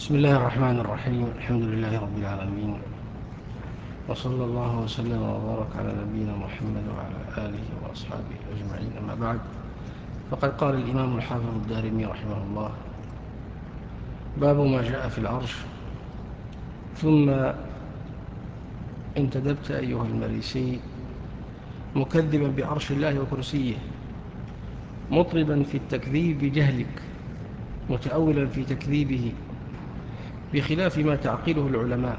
بسم الله الرحمن الرحيم. الحمد لله رب العالمين، وصلى الله وسلم وبارك على نبينا محمد وعلى آله وأصحابه أجمعين. أما بعد، فقد قال الإمام الحافظ الدارمي رحمه الله: باب ما جاء في العرش. ثم انتدبت أيها المريسي مكذبا بعرش الله وكرسيه، مطربا في التكذيب بجهلك، متأولا في تكذيبه بخلاف ما تعقله العلماء.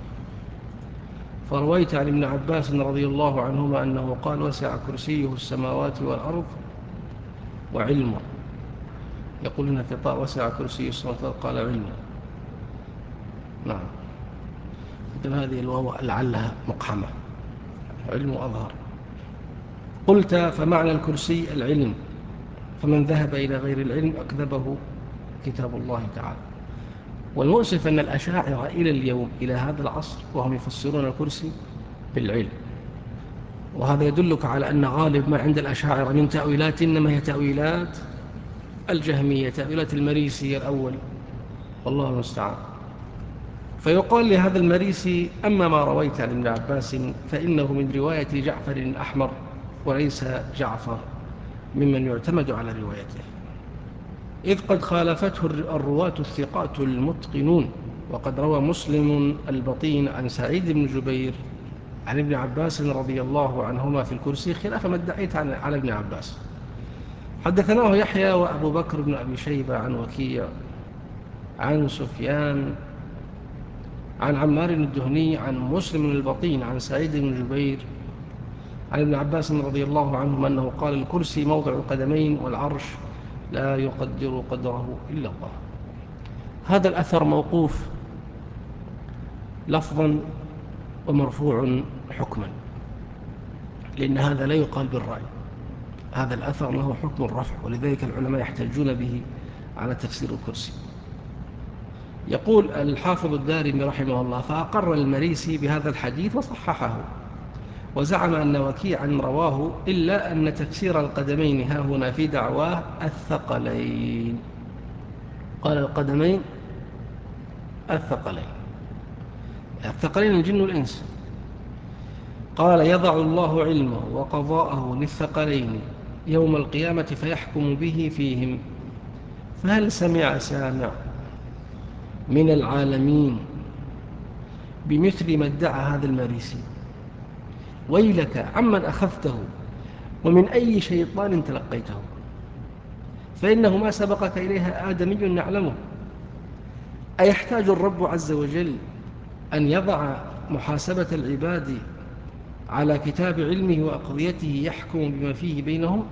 فرويت عن ابن عباس رضي الله عنهما أنه قال: وسع كرسيه السماوات والأرض وعلمه. يقول هنا في طاء: وسع كرسيه السماوات والأرض، قال علمه. نعم، مثل هذه الواو لعلها مقحمة، علم أظهر. قلت: فمعنى الكرسي العلم، فمن ذهب إلى غير العلم أكذبه كتاب الله تعالى. والمؤسف أن الأشاعرة إلى اليوم إلى هذا العصر وهم يفسرون الكرسي بالعلم، وهذا يدلك على أن غالب ما عند الأشاعرة من تأويلات إنما هي تأويلات الجهمية، تأويلات المريسي الأول، والله المستعان. فيقال لهذا المريسي: أما ما رويت عن ابن عباس فإنه من رواية جعفر الأحمر، وليس جعفر ممن يعتمد على روايته، إذ قد خالفته الرواة الثقات المتقنون. وقد روى مسلم البطين عن سعيد بن جبير عن ابن عباس رضي الله عنهما في الكرسي خلاف ما ادعيت على ابن عباس. حدثناه يحيى وأبو بكر بن أبي شيبة عن وكيع عن سفيان عن عمار الدهني عن مسلم البطين عن سعيد بن جبير عن ابن عباس رضي الله عنهما أنه قال: الكرسي موضع القدمين، والعرش لا يقدر قدره إلا الله. هذا الأثر موقوف لفظا ومرفوع حكما، لأن هذا لا يقال بالرأي، هذا الأثر له حكم الرفع، ولذلك العلماء يحتجون به على تفسير الكرسي. يقول الحافظ الدارمي رحمه الله: فأقر المريسي بهذا الحديث وصححه، وزعم أن وكيعا رواه، إلا أن تفسير القدمين ها هنا في دعواه الثقلين. قال القدمين الثقلين، الثقلين الجن والإنس. قال: يضع الله علمه وقضاءه للثقلين يوم القيامة فيحكم به فيهم. فهل سمع سامع من العالمين بمثل ما ادعى هذا المريسي؟ ويلك عمن أخذته، ومن أي شيطان تلقيته، فإنه ما سبقك إليها آدمي نعلمه. أيحتاج الرب عز وجل أن يضع محاسبة العباد على كتاب علمه وأقضيته يحكم بما فيه بينهم؟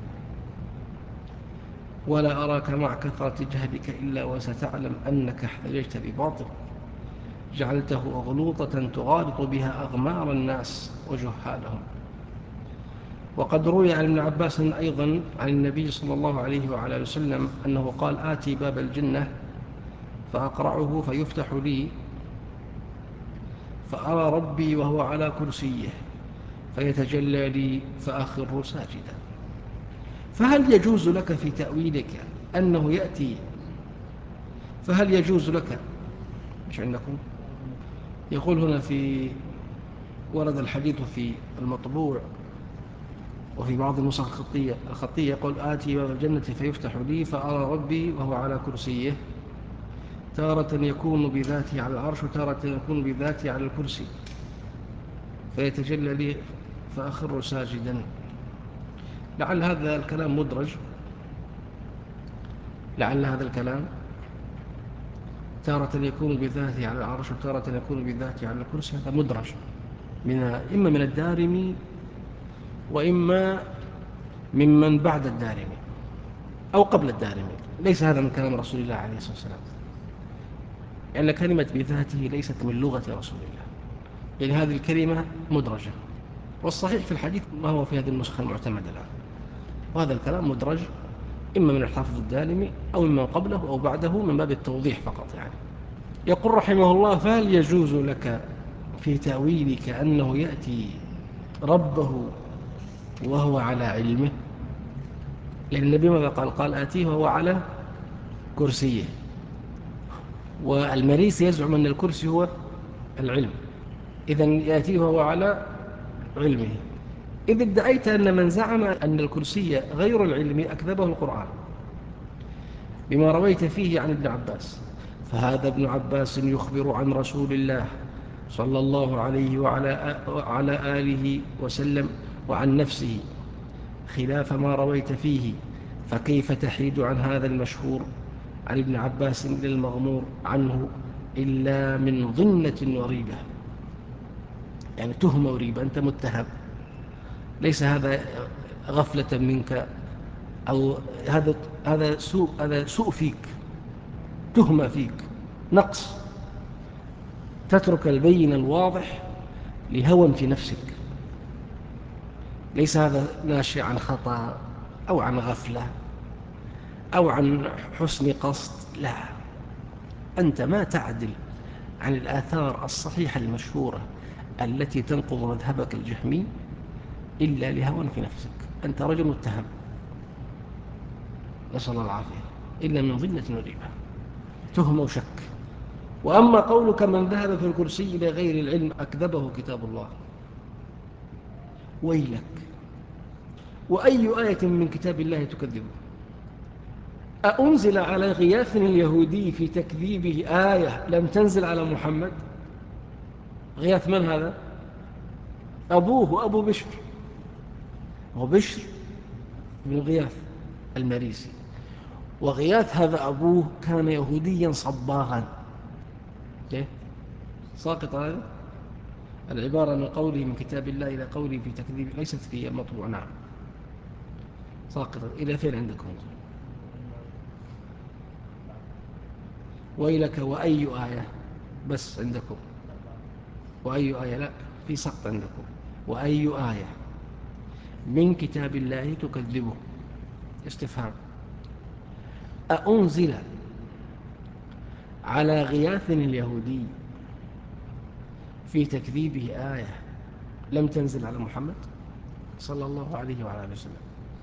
ولا أراك مع كثرة جهلك إلا وستعلم أنك احتججت بباطل جعلته أغلوطة تغالط بها أغمار الناس وجهالهم. وقد روي عن ابن عباس أيضا عن النبي صلى الله عليه وعلى وسلم أنه قال: آتي باب الجنة فأقرعه فيفتح لي، فأرى ربي وهو على كرسيه فيتجلى لي فأخر ساجدا. فهل يجوز لك في تأويلك أنه يأتي؟ فهل يجوز لك، مش عندكم؟ يقول هنا في ورد الحديث في المطبوع وفي بعض النسخ الخطية يقول: آتي باب الجنة فيفتح لي فأرى ربي وهو على كرسيه، تارة يكون بذاته على العرش وتارة يكون بذاته على الكرسي فيتجلى لي فأخر ساجدا. لعل هذا الكلام مدرج، لعل هذا الكلام تارة يكون بذاته على العرش وتارة يكون بذاته على الكرسي، هذا مدرج إما من الدارمي وإما ممن بعد الدارمي أو قبل الدارمي. ليس هذا من كلام رسول الله عليه الصلاة والسلام، لأن كلمة بذاته ليست من لغة رسول الله، يعني هذه الكلمة مدرجة، والصحيح في الحديث ما هو في هذه النسخة المعتمدة الآن، وهذا الكلام مدرج إما من الحافظ الدارمي أو مما قبله أو بعده من باب التوضيح فقط. يعني يقول رحمه الله: فهل يجوز لك في تأويلك أنه يأتي ربه وهو على علمه؟ لأن النبي ماذا قال؟ قال: آتيه وهو على كرسيه. والمريسي يزعم أن الكرسي هو العلم، إذن يأتيه وهو على علمه. إذ ادعيت أن من زعم أن الكرسي غير العلم أكذبه القرآن بما رويت فيه عن ابن عباس، فهذا ابن عباس يخبر عن رسول الله صلى الله عليه وعلى آله وسلم وعن نفسه خلاف ما رويت فيه، فكيف تحيد عن هذا المشهور عن ابن عباس للمغمور عنه إلا من ظنة وريبة؟ يعني تهمة وريبة، أنت متهم، ليس هذا غفلة منك أو هذا سوء فيك، تهمة فيك، نقص، تترك البين الواضح لهوى في نفسك، ليس هذا ناشئ عن خطأ أو عن غفلة أو عن حسن قصد، لا، أنت ما تعدل عن الآثار الصحيحة المشهورة التي تنقض مذهبك الجهمي إلا لهوى في نفسك، أنت رجل متهم، نسأل الله العافية، إلا من ظنة وريبة، تهمة وشك. وأما قولك من ذهب في الكرسي إلى غير العلم أكذبه كتاب الله، ويلك، وأي آية من كتاب الله تكذبه؟ أأنزل على غياث اليهودي في تكذيبه آية لم تنزل على محمد؟ غياث من هذا؟ أبوه أبو بشر، وبشر بن غياث المريسي، وغياث هذا أبوه كان يهوديا صباغا. كيف؟ ساقط هذا العبارة من قوله من كتاب الله إلى قوله في تكذيب ليست في المطبوع، نعم ساقطة. إلى فين عندكم؟ ويلك وأي آية بس عندكم، وأي آية لا، في سقط عندكم، وأي آية من كتاب الله تكذبه؟ استفهام. أأنزل على غياث اليهودي في تكذيبه آية لم تنزل على محمد صلى الله عليه وعلى آله وسلم؟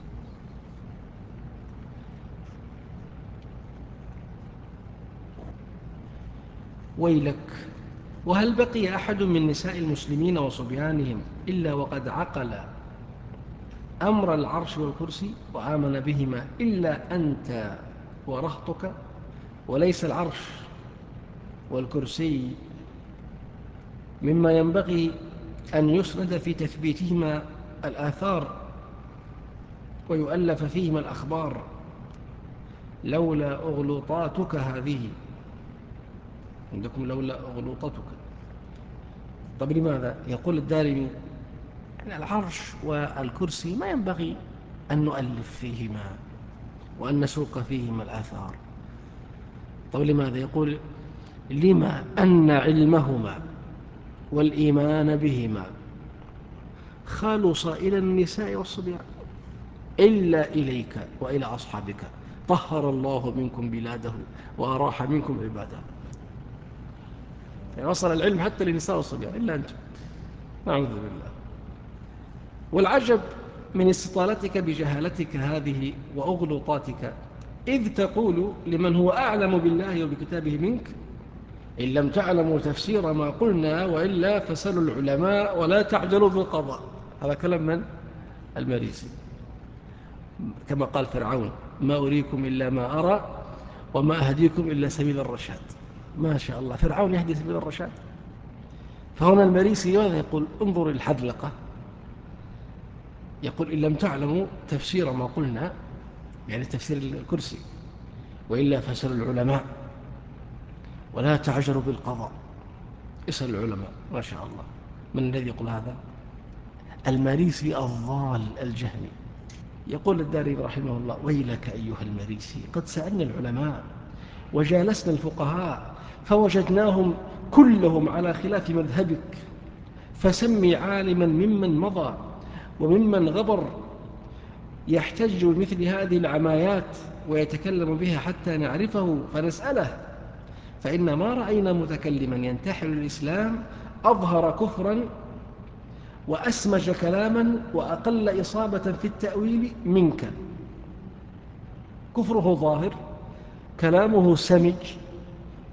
ويلك. وهل بقي أحد من نساء المسلمين وصبيانهم إلا وقد عقل أمر العرش والكرسي وآمن بهما إلا أنت ورهطك؟ وليس العرش والكرسي مما ينبغي أن يسند في تثبيتهما الآثار ويؤلف فيهما الأخبار لولا أغلوطاتك هذه، عندكم لولا أغلوطتك. طب لماذا؟ يقول الدارمي أن العرش والكرسي ما ينبغي أن نؤلف فيهما وأن نسوق فيهما الآثار. طب لماذا؟ يقول لما أن علمهما والإيمان بهما خلص إلى النساء والصبيان إلا إليك وإلى أصحابك، طهر الله منكم بلاده وأراح منكم عباده. يعني وصل العلم حتى للنساء والصبيان إلا أنتم، نعوذ بالله. والعجب من استطالتك بجهالتك هذه وأغلطاتك، إذ تقول لمن هو أعلم بالله وبكتابه منك إن لم تعلموا تفسير ما قلنا وإلا فسلوا العلماء ولا تعجلوا بالقضاء. هذا كلام من؟ المريسي. كما قال فرعون ما أريكم إلا ما أرى وما أهديكم إلا سبيل الرشاد. ما شاء الله، فرعون يهدي سبيل الرشاد. فهنا المريسي ماذا يقول؟ انظر الحذلقة، يقول إن لم تعلموا تفسير ما قلنا، يعني تفسير الكرسي، وإلا فسلوا العلماء ولا تعجلوا بالقضاء. اسأل العلماء. ما شاء الله. من الذي يقول هذا؟ المريسي الضال الجهمي. يقول الدارمي رحمه الله ويلك أيها المريسي، قد سألنا العلماء وجالسنا الفقهاء فوجدناهم كلهم على خلاف مذهبك، فسمي عالما ممن مضى وممن غبر يحتج بمثل هذه العمايات ويتكلم بها حتى نعرفه فنسأله، فإن ما رأينا متكلما ينتحل الإسلام أظهر كفرا وأسمج كلاما وأقل إصابة في التأويل منك. كفره ظاهر، كلامه سمج،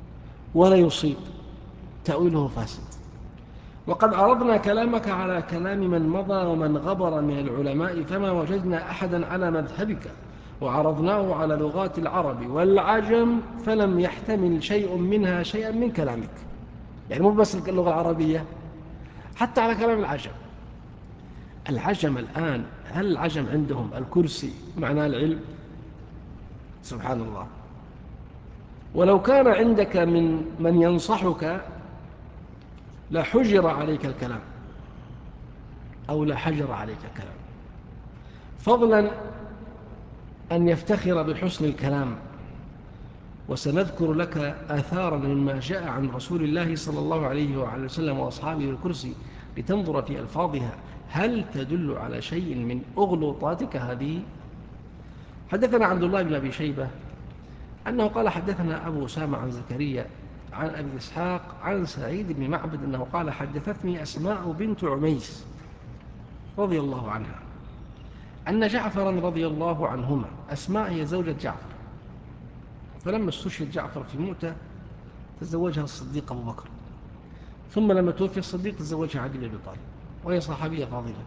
ولا يصيب، تأويله فاسد. وقد عرضنا كلامك على كلام من مضى ومن غبر من العلماء فما وجدنا أحدا على مذهبك، وعرضناه على لغات العرب والعجم فلم يحتمل شيء منها شيئا من كلامك. يعني مو بس اللغة العربية، حتى على كلام العجم. العجم الآن، هل العجم عندهم الكرسي معناه العلم؟ سبحان الله. ولو كان عندك من ينصحك لحجر عليك الكلام، أو لحجر عليك الكلام، فضلا أن يفتخر بحسن الكلام. وسنذكر لك آثارا مما جاء عن رسول الله صلى الله عليه وعلى وسلم وأصحابه الكرسي لتنظر في ألفاظها هل تدل على شيء من أغلوطاتك هذه. حدثنا عبد الله بن أبي شيبة أنه قال حدثنا أبو أسامة عن زكريا عن أبي إسحاق عن سعيد بن معبد أنه قال حدثتني أسماء بنت عميس رضي الله عنها أن جعفرا رضي الله عنهما، أسماء هي زوجة جعفر، فلما استشهد جعفر في مؤتة تزوجها الصديق أبو بكر، ثم لما توفي الصديق تزوجها علي بن أبي طالب، وهي صحابية فاضلة.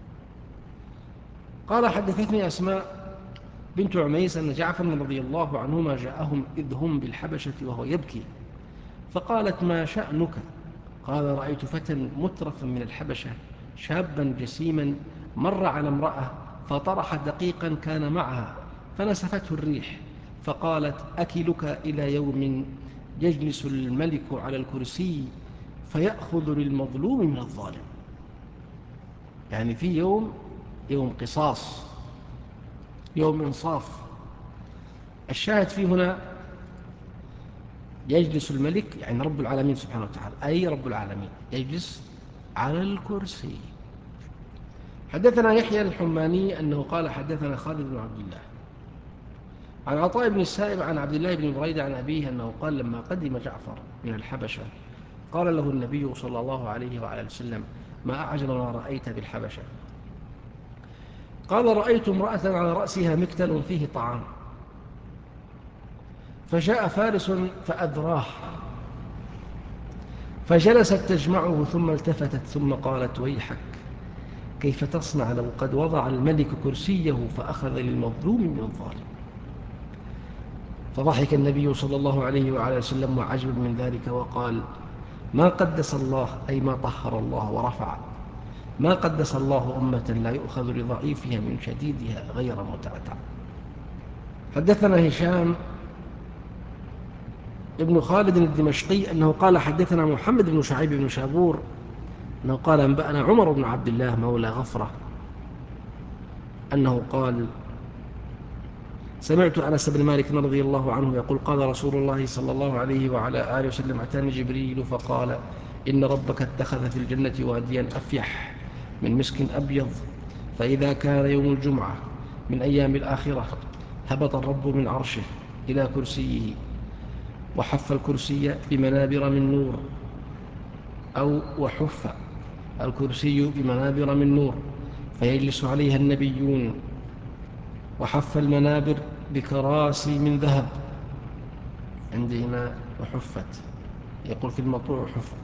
قال حدثتني أسماء بنت عميس أن جعفر رضي الله عنهما جاءهم إذ هم بالحبشة وهو يبكي، فقالت ما شأنك؟ قال رأيت فتى مترفا من الحبشة شابا جسيما مر على امرأة فطرح دقيقا كان معها فنسفته الريح، فقالت أكلك إلى يوم يجلس الملك على الكرسي فيأخذ للمظلوم من الظالم. يعني في يوم قصاص، يوم إنصاف. الشاهد فيه هنا يجلس الملك، يعني رب العالمين سبحانه وتعالى، أي رب العالمين يجلس على الكرسي. حدثنا يحيى الحماني أنه قال حدثنا خالد بن عبد الله عن عطاء بن السائب عن عبد الله بن بريدة عن أبيه أنه قال لما قدم جعفر من الحبشة قال له النبي صلى الله عليه وعلى وسلم ما أعجب ما رأيت بالحبشة؟ قال رأيت امرأة على رأسها مكتل فيه طعام، فجاء فارس فأدراه، فجلست تجمعه ثم التفتت ثم قالت ويحك كيف تصنع لو قد وضع الملك كرسيه فأخذ للمظلوم من الظالم؟ فضحك النبي صلى الله عليه وعلى وسلم وعجب من ذلك وقال ما قدس الله، أي ما طهر الله ورفع، ما قدس الله أمة لا يؤخذ لضعيفها من شديدها غير متعتع. حدثنا هشام ابن خالد الدمشقي أنه قال حدثنا محمد بن شعيب بن شابور أنه قال أنبأنا عمر بن عبد الله مولى غفرة أنه قال سمعت أنس بن مالك رضي الله عنه يقول قال رسول الله صلى الله عليه وعلى آله وسلم أتاني جبريل فقال إن ربك اتخذ في الجنة واديا أفيح من مسك أبيض، فإذا كان يوم الجمعة من أيام الآخرة هبط الرب من عرشه إلى كرسيه وحف الكرسي بمنابر من نور، أو وحف الكرسي بمنابر من نور فيجلس عليها النبيون، وحف المنابر بكراسي من ذهب. عندنا وحفت، يقول في المطبوع وحفت.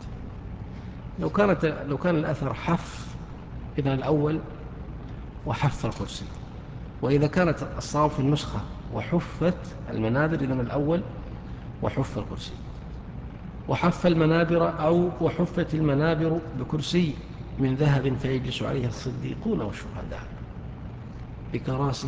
لو كان الأثر حف إذن الأول وحف الكرسي، وإذا كانت الصواب في النسخة وحفت المنابر إذن الأول وحف الكرسي. وحف المنابر أو وحفت المنابر بكرسي من ذهب فيجلس عليها الصديقون والشهداء بكراسي.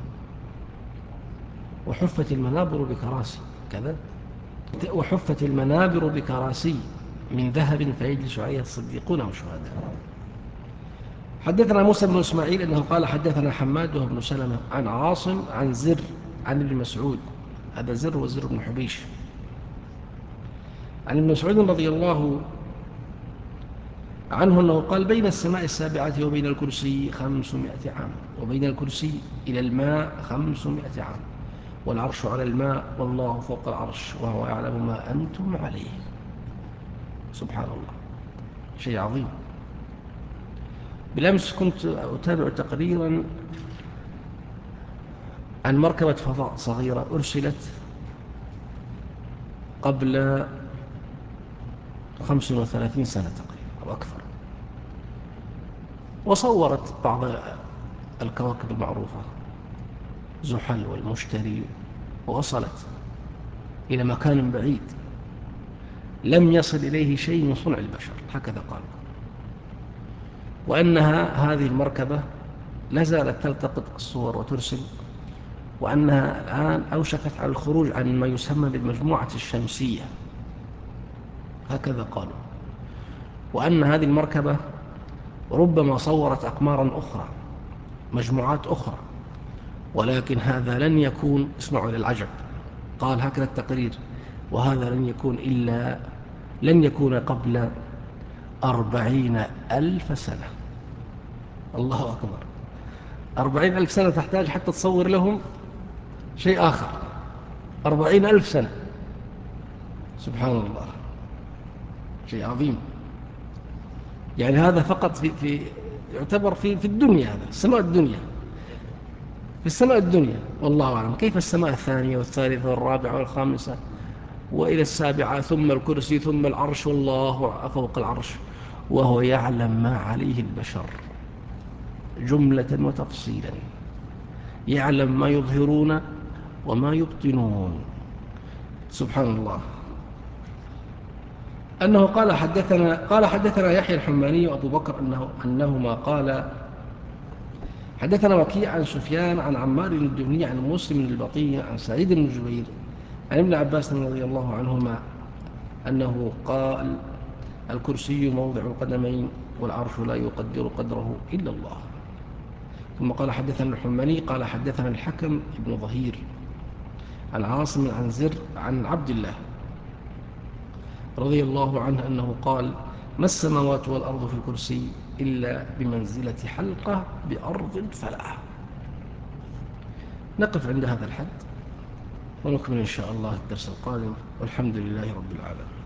وحفت المنابر بكراسي كذا، وحفت المنابر بكراسي من ذهب فيجلس عليها الصديقون والشهداء. حدثنا موسى بن إسماعيل أنه قال حدثنا حماد بن سلمة عن عاصم عن زر عن ابن مسعود، هذا زر وزر بن حبيش، عن ابن مسعود رضي الله عنه أنه قال بين السماء السابعة وبين الكرسي 500 عام، وبين الكرسي إلى الماء 500 عام، والعرش على الماء والله فوق العرش وهو يعلم ما أنتم عليه. سبحان الله، شيء عظيم. بالأمس كنت أتابع تقريرا عن مركبة فضاء صغيرة أرسلت قبل 35 سنة تقريبا أو أكثر. وصورت بعض الكواكب المعروفة، زحل والمشتري، ووصلت إلى مكان بعيد لم يصل إليه شيء من صنع البشر، هكذا قالوا. وأنها هذه المركبة لا زالت تلتقط الصور وترسل، وأنها الآن أوشكت على الخروج عن ما يسمى بالمجموعة الشمسية، هكذا قالوا. وأن هذه المركبة ربما صورت أقمارا أخرى، مجموعات أخرى، ولكن هذا لن يكون، اسمعوا للعجب، قال هكذا التقرير، وهذا لن يكون قبل 40,000 سنة. الله أكبر، 40,000 سنة تحتاج حتى تصور لهم شيء آخر، 40,000 سنة، سبحان الله، شيء عظيم. يعني هذا فقط يعتبر في الدنيا، هذا السماء الدنيا، في السماء الدنيا، والله أعلم كيف السماء الثانية والثالثة والرابعة والخامسة وإلى السابعة، ثم الكرسي، ثم العرش، والله فوق العرش، وهو يعلم ما عليه البشر جملة وتفصيلا، يعلم ما يظهرون وما يبطنون، سبحان الله. أنه قال حدثنا يحيى الحماني وأبو بكر أنهما قال حدثنا وكيع عن سفيان عن عمار الدهني عن مسلم البطي عن سعيد بن جبير عن ابن عباس رضي الله عنهما أنه قال: الكرسي موضع القدمين والعرش لا يقدر قدره إلا الله. ثم قال حدثنا الحماني قال حدثنا الحكم بن ظهير عن عاصم عن زر عن عبد الله رضي الله عنه أنه قال: ما السماوات والأرض في الكرسي إلا بمنزلة حلقة بأرض الفلاح. نقف عند هذا الحد ونكمل إن شاء الله الدرس القادم، والحمد لله رب العالمين.